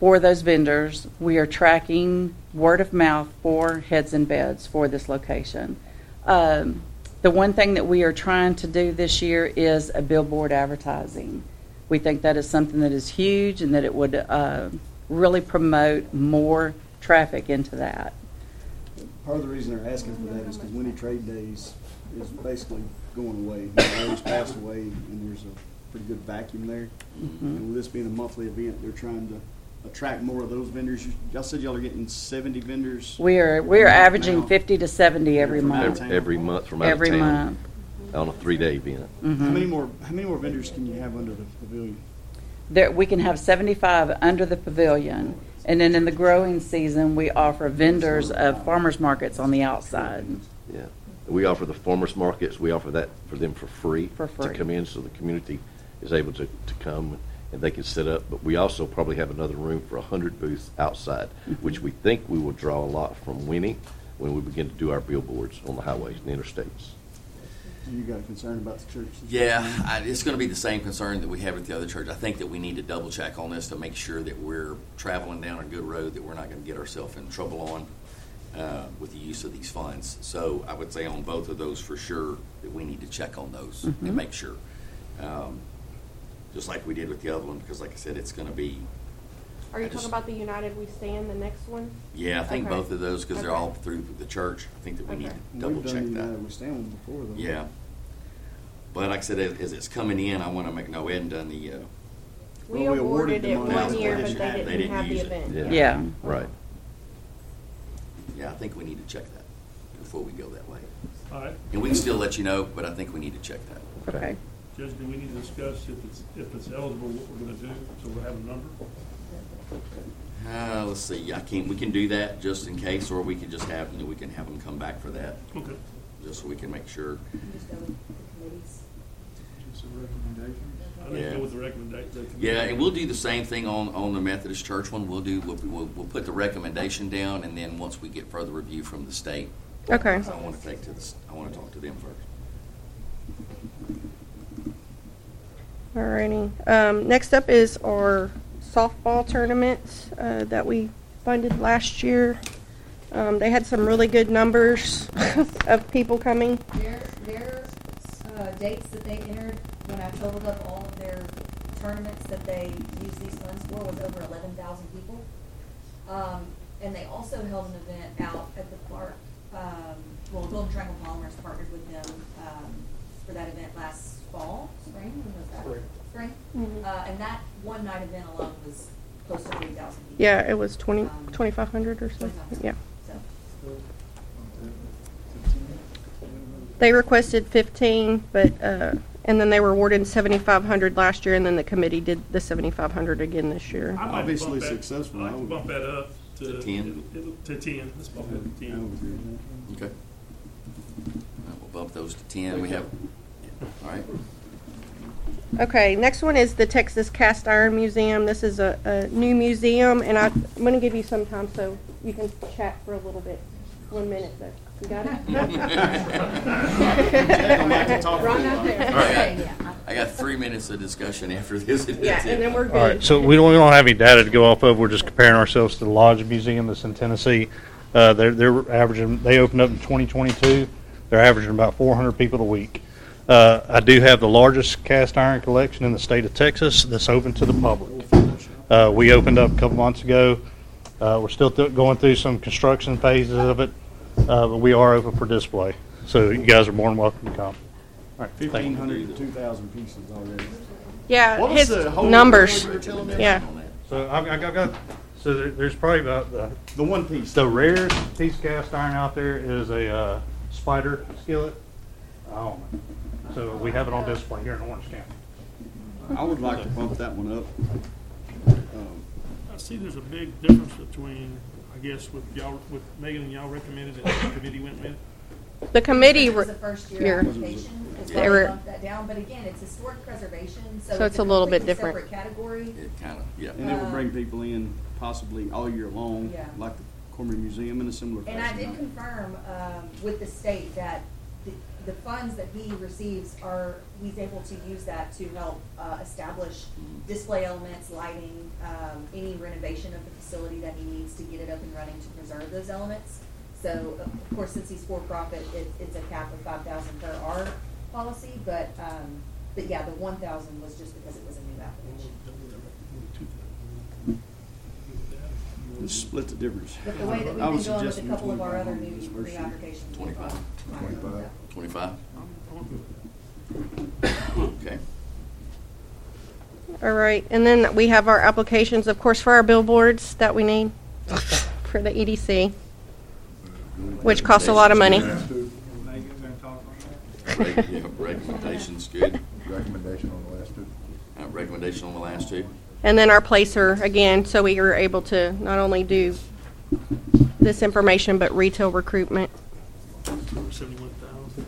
for those vendors. We are tracking word of mouth for Heads and Beds for this location. Um, the one thing that we are trying to do this year is a billboard advertising. We think that is something that is huge and that it would uh, really promote more traffic into that. Part of the reason they're asking for that is because Winnie Trade Days is basically going away. Larry's passed away, and there's a pretty good vacuum there. Mm-hmm. And with this being a monthly event, they're trying to attract more of those vendors. You, y'all said y'all are getting seventy vendors. We are we are averaging now. fifty to seventy every From out of month. town. Every month from out Every of town. month. On a three-day event. Mm-hmm. How many more? How many more vendors can you have under the pavilion? There, we can have seventy-five under the pavilion, and then in the growing season, we offer vendors of farmers markets on the outside. Yeah. We offer the farmers markets, we offer that for them for free. For free. To come in, so the community is able to, to come and they can set up. But we also probably have another room for one hundred booths outside, Mm-hmm. which we think we will draw a lot from Winnie when we begin to do our billboards on the highways and interstates. You got a concern about the church? Yeah, I, it's going to be the same concern that we have at the other church. I think that we need to double check on this to make sure that we're traveling down a good road, that we're not going to get ourselves in trouble on uh, with the use of these funds. So I would say on both of those for sure that we need to check on those Mhm. and make sure. Um, just like we did with the other one, because like I said, it's going to be, Are you I just- talking about the United We Stand, the next one? yeah, I think Okay. both of those, because they're Okay. all through the church. I think that we need Okay. to double We've done check the that. United We Stand one before, though. Yeah. But like I said, as, as it's coming in, I want to make, no, we hadn't done the, uh, We Well, we awarded awarded it them on one that year, one. but They they didn't didn't have the use it. event. Yeah. Yeah. Right. yeah, I think we need to check that before we go that way. All right, And we can still let you know, but I think we need to check that. Okay. Judge, do we need to discuss if it's, if it's eligible, what we're gonna do, so we'll have a number? Uh, let's see, I can't, we can do that just in case, or we could just have, you know, we can have them come back for that, Okay. just so we can make sure. Just go with the committees. Just a recommendation. I think Yeah. go with the recommendation. Yeah, and we'll do the same thing on, on the Methodist Church one. We'll do, we'll, we'll, we'll put the recommendation down, and then once we get further review from the state. Okay. I want to take to this, I want to talk to them first. Alrighty. Um, next up is our softball tournament uh, that we funded last year. Um, they had some really good numbers of people coming. Their, their uh, dates that they entered, when I totaled up all of their tournaments that they used these funds for, was over eleven thousand people. Um, and they also held an event out at the park. Um, well, Golden Triangle Polymers partnered with them um, for that event last fall, spring, when was that? Spring. Spring. Mhm. Uh, and that one night event alone was close to three thousand people. Yeah, it was twenty, Um, twenty-five hundred or so. twenty-five hundred. Yeah. So. They requested fifteen, but, uh, and then they were awarded seventy-five hundred last year, and then the committee did the seventy-five hundred again this year. I'd like to Obviously bump that- successful. I'd like I to would- bump that up to. To ten? To ten, let's bump it to I ten. would agree with that. Okay. All right, we'll bump those to ten. We have, all right. Okay, next one is the Texas Cast Iron Museum. This is a, a new museum, and I, I'm going to give you some time so you can chat for a little bit. One minute, though. You got it? Run out there. All right. I got three minutes of discussion after this. Yeah, and then we're good. All right, so we don't, we don't have any data to go off of. We're just comparing ourselves to the Lodge Museum that's in Tennessee. Uh, they're, they're averaging, they opened up in twenty twenty-two. They're averaging about four hundred people a week. Uh, I do have the largest cast iron collection in the state of Texas that's open to the public. Uh, we opened up a couple months ago. Uh, we're still th- going through some construction phases of it, uh, but we are open for display. So you guys are more than welcome to come. All right, thank you. Fifteen hundred to two thousand pieces already. Yeah, What was his the whole numbers. you were telling me? Yeah. So I've, I've got, so there, there's probably about the, The one piece. the rarest piece of cast iron out there is a uh, spider skillet. Oh, so we have it on display here in Orange County. I would like to bump that one up. Um, I see there's a big difference between, I guess, with y'all, with Megan and y'all recommended it, and the committee went with. The committee. It was re- a first year. year application, is They why were- we bumped that down, but again, it's historic preservation, so. So it's a little bit completely different. Separate category. It kind of, yeah. And it would bring people in possibly all year long, Yeah. like the Cormier Museum in a similar fashion. And I did confirm um, with the state that the the funds that he receives are, he's able to use that to help uh, establish display elements, lighting, um, any renovation of the facility that he needs to get it up and running to preserve those elements. So, of course, since he's for-profit, it, it's a cap of five thousand per our policy, but, um, but yeah, the one thousand was just because it was a new application. Just split the difference. But the way that we've I would been going with a suggest couple of our other twenty-five new, on this new first applications. Twenty-five. Twenty-five. Twenty-five? Okay. All right, and then we have our applications, of course, for our billboards that we need for the E D C, which costs a lot of money. Rec- yeah, Recommendations, good. Recommendation on the last two. Uh, Recommendation on the last two. And then our placer, again, so we are able to not only do this information, but retail recruitment. Seventy-one thousand.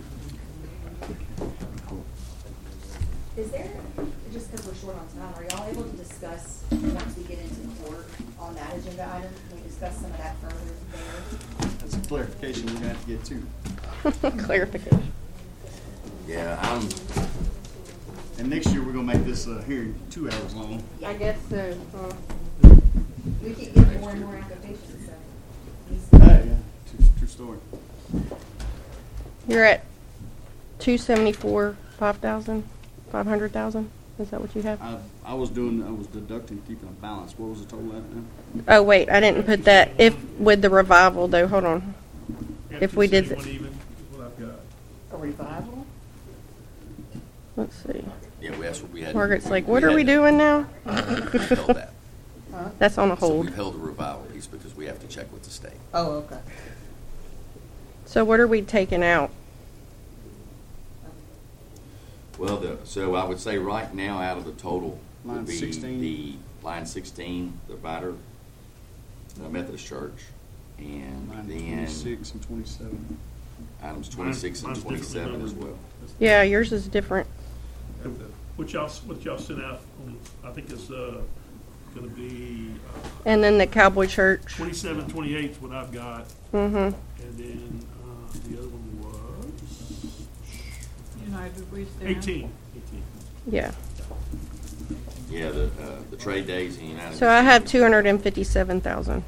Is there, just because we're short on time, are y'all able to discuss, once we get into court, on that agenda item, can we discuss some of that further there? That's a clarification we're gonna have to get to. Clarification. Yeah, I'm, And next year, we're gonna make this uh, hearing two hours long. I guess so. We keep getting more and more applications, so. Hey, yeah, true, true story. You're at two seventy-four, five thousand, five hundred thousand? Is that what you have? I, I was doing, I was deducting, keeping a balance. What was the total at now? Oh, wait, I didn't put that. If, with the revival, though, hold on. If we did, One the- even is what I've got. A revival? let's see. yeah, we asked what we had. Margaret's like, what are we doing now? We held that. That's on a So hold. we've held the revival piece because we have to check with the state. Oh, okay. So what are we taking out? Well, the, so I would say right now, out of the total, Line would be sixteen. the line sixteen, the Vider uh, Methodist Church, and Line then twenty-six and twenty-seven. items twenty-six and Mine's differently twenty-seven as numbered. well. Yeah, yours is different. What y'all, what y'all sent out, on, I think is, uh, gonna be, uh, And then the Cowboy Church. twenty-seven, twenty-eight is what I've got. Mm-hmm. And then, uh, the other one was United We Stand. eighteen. Eighteen. Yeah. Yeah, the, uh, the trade days in United. So I have two hundred and fifty-seven thousand.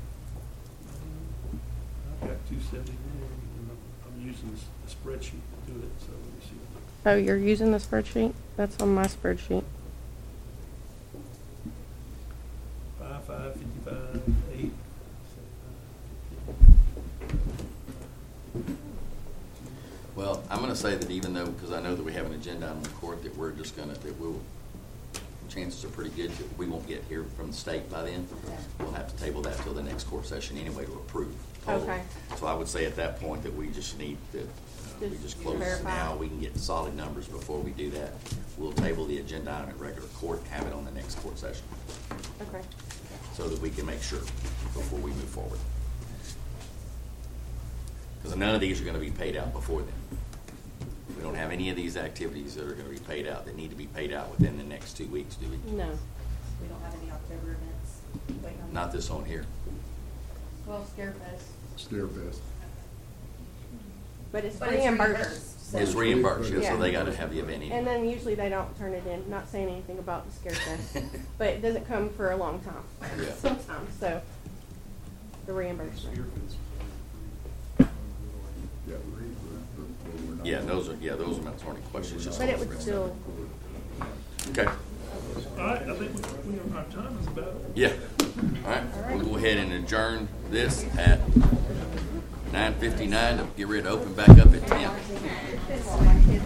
I've got two seventy-one, and I'm, I'm using this the spreadsheet to do it, so let me see. Oh, you're using the spreadsheet? That's on my spreadsheet. Five, five, fifty-five, eight. Well, I'm going to say that even though, because I know that we have an agenda on the court, that we're just going to, that we'll, chances are pretty good that we won't get here from the state by then. We'll have to table that till the next court session anyway to approve. total. Okay. So I would say at that point that we just need to, uh, we Just just close this verify. now. We can get solid numbers before we do that. We'll table the agenda item at regular court and have it on the next court session Okay. so that we can make sure before we move forward. Because none of these are going to be paid out before then. We don't have any of these activities that are going to be paid out that need to be paid out within the next two weeks, do we? No. We don't have any October events. waiting on Not this on here. Well, Scarefest. Scarefest. But it's But it's reimbursed. reimbursed, so- It's reimbursed, yeah, so Yeah. they got to have the event anyway. And then usually they don't turn it in, not saying anything about the scare fest, but it doesn't come for a long time. Yeah. Sometimes, so the reimbursement. Yeah, we- we- we- we're not- Yeah, those are, yeah, those are not any questions. just But it on the would rest. still, Okay, All right, I think we, we have our time is about. yeah. All right, we'll go ahead and adjourn this at nine fifty-nine to get ready to open back up at ten.